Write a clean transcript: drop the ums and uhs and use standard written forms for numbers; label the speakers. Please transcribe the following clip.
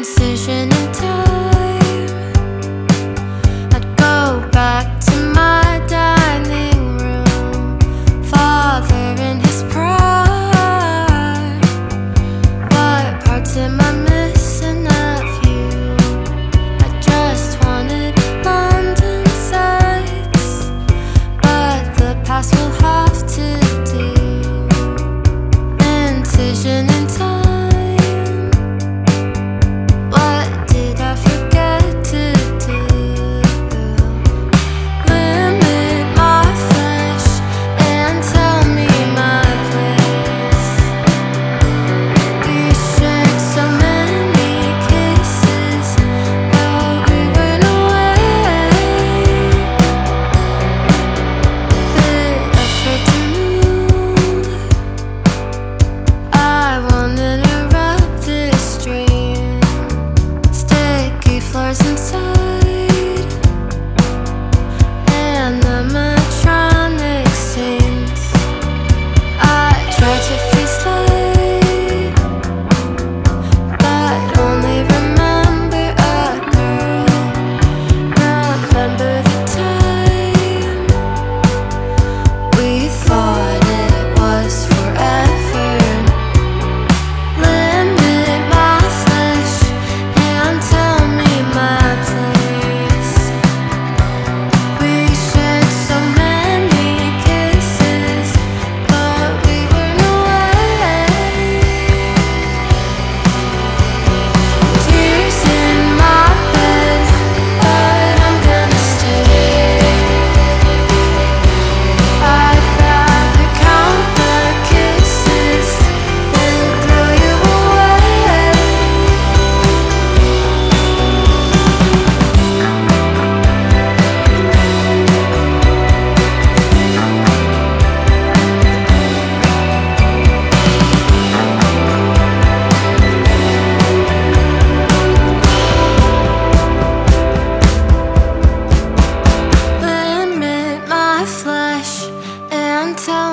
Speaker 1: incision in time. I'd go back to my dining room, father in his prime. What parts am I missing of you? I just wanted London sights, but the past will have to do. Incision in time. Inside, and the metronic sings. I try to face light, but only remember a girl. Remember the time we thought it was forever. Limit my flesh and tell me my place. We shared so many kisses, but we were away. Tears in my bed, but I'm gonna stay. I'd rather count the kisses than throw you away. Limit my flesh and tell